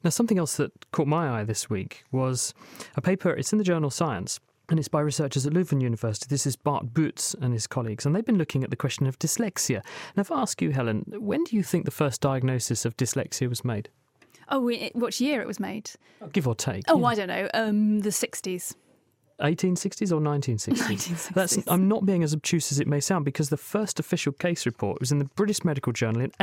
Now, something else that caught my eye this week was a paper, it's in the journal Science, and it's by researchers at Leuven University. This is Bart Boots and his colleagues, and they've been looking at the question of dyslexia. Now, if I ask you, Helen, when do you think the first diagnosis of dyslexia was made? Oh, which year it was made? Give or take. Oh, yeah. I don't know. The 60s. 1860s or 1960s? 1960s. I'm not being as obtuse as it may sound, because the first official case report was in the British Medical Journal in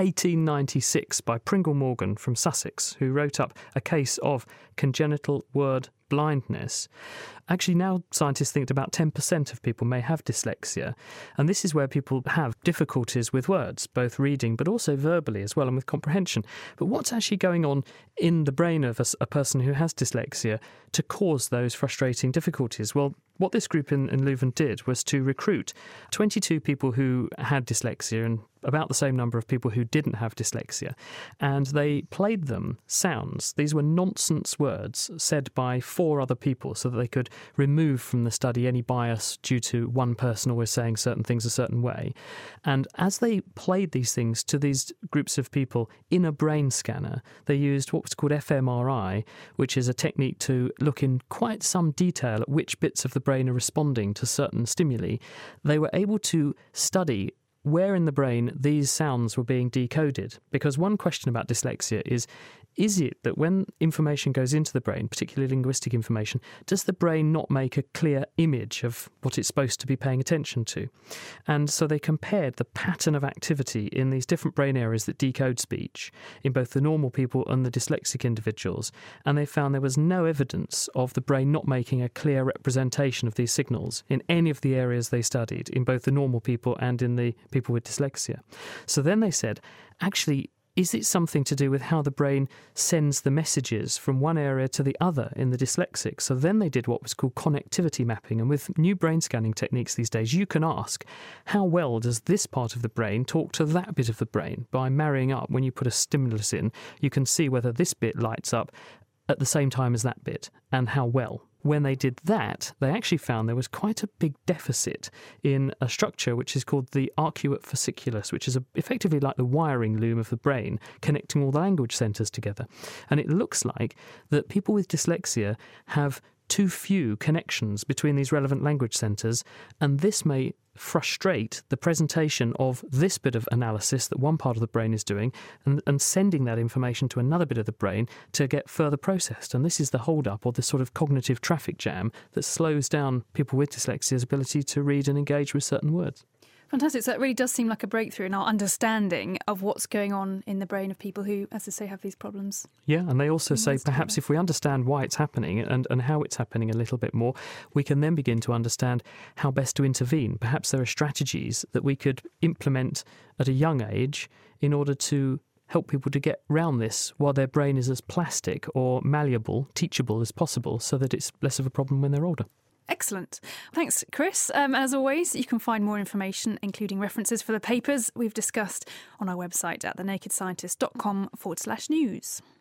1896 by Pringle Morgan from Sussex, who wrote up a case of congenital word blindness. Actually, now scientists think that about 10% of people may have dyslexia, and this is where people have difficulties with words, both reading but also verbally as well, and with comprehension. But what's actually going on in the brain of a person who has dyslexia to cause those frustrating difficulties? Well, what this group in Leuven did was to recruit 22 people who had dyslexia and about the same number of people who didn't have dyslexia, and they played them sounds. These were nonsense words said by 4 other people, so that they could remove from the study any bias due to one person always saying certain things a certain way. And as they played these things to these groups of people in a brain scanner, they used what was called fMRI, which is a technique to look in quite some detail at which bits of the brain are responding to certain stimuli. They were able to study where in the brain these sounds were being decoded. Because one question about dyslexia is it that when information goes into the brain, particularly linguistic information, does the brain not make a clear image of what it's supposed to be paying attention to? And so they compared the pattern of activity in these different brain areas that decode speech in both the normal people and the dyslexic individuals, and they found there was no evidence of the brain not making a clear representation of these signals in any of the areas they studied, in both the normal people and in the people with dyslexia. So then they said, actually, is it something to do with how the brain sends the messages from one area to the other in the dyslexic? So then they did what was called connectivity mapping. And with new brain scanning techniques these days, you can ask, how well does this part of the brain talk to that bit of the brain? By marrying up, when you put a stimulus in, you can see whether this bit lights up at the same time as that bit, and how well. When they did that, they actually found there was quite a big deficit in a structure which is called the arcuate fasciculus, which is effectively like the wiring loom of the brain, connecting all the language centres together. And it looks like that people with dyslexia have too few connections between these relevant language centres, and this may frustrate the presentation of this bit of analysis that one part of the brain is doing and sending that information to another bit of the brain to get further processed. And this is the hold-up, or this sort of cognitive traffic jam that slows down people with dyslexia's ability to read and engage with certain words. Fantastic. So it really does seem like a breakthrough in our understanding of what's going on in the brain of people who, as I say, have these problems. Yeah, and they also say perhaps if we understand why it's happening and how it's happening a little bit more, we can then begin to understand how best to intervene. Perhaps there are strategies that we could implement at a young age in order to help people to get round this while their brain is as plastic or malleable, teachable as possible, so that it's less of a problem when they're older. Excellent. Thanks, Chris. As always, you can find more information, including references for the papers we've discussed, on our website at thenakedscientist.com/news.